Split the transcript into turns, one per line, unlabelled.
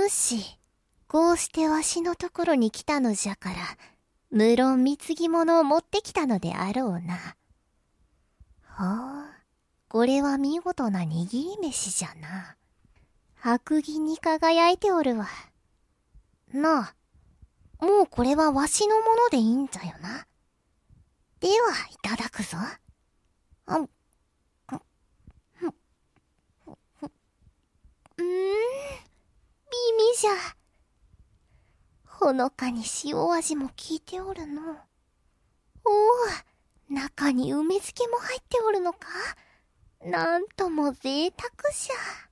主、こうしてわしのところに来たのじゃから、無論貢ぎ物を持ってきたのであろうな。ほう、これは見事な握り飯じゃな。白銀に輝いておるわ。なあ、もうこれはわしのものでいいんじゃよな。では、いただくぞ。美味じゃ。ほのかに塩味も効いておるの。おお、中に梅漬けも入っておるのか。なんとも贅沢じゃ。